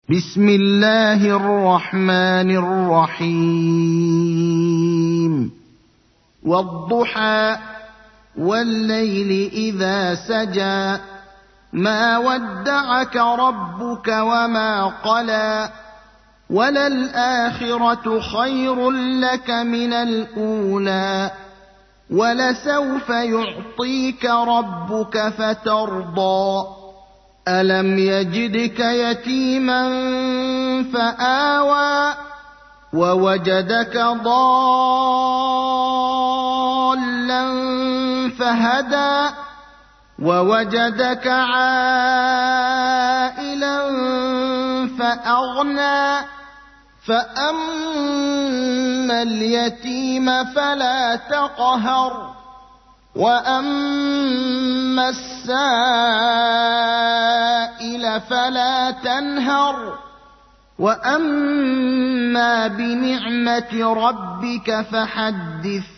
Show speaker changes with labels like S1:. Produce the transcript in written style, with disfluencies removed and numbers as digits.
S1: بسم الله الرحمن الرحيم والضحى والليل إذا سجى ما ودعك ربك وما قلى وللآخرة خير لك من الأولى ولسوف يعطيك ربك فترضى ألم يجدك يتيما فآوى ووجدك ضالا فهدى ووجدك عائلا فأغنى فأما اليتيم فلا تقهر وأما السائل فلا تنهر وأما بنعمة ربك فحدث